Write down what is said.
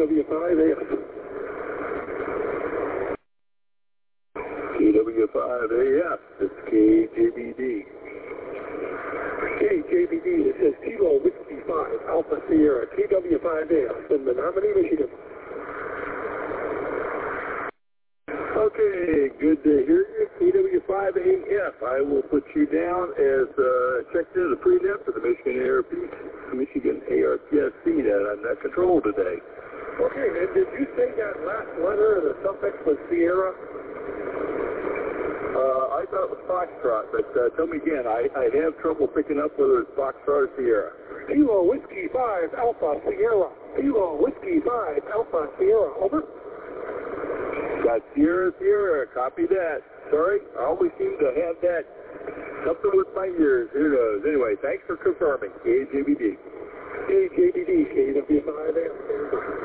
KW5AF. KW5AF, it's KJBD. KJBD, this is Kilo Whiskey 5, Alpha Sierra, KW5AF in Menominee, Michigan. Okay, good to hear you, KW5AF. I will put you down as checked into the pre-net for the Michigan ARPSC that I'm not controlled today. Okay, and did you say that last letter of the suffix was Sierra? I thought it was Foxtrot, but tell me again. I have trouble picking up whether it's Foxtrot or Sierra. Kilo Whiskey 5 Alpha Sierra. Kilo Whiskey 5 Alpha Sierra. Over. Got Sierra, Sierra. Copy that. Sorry, I always seem to have that something with my ears. Who knows? Anyway, thanks for confirming. KJBD. KJBD, KW5.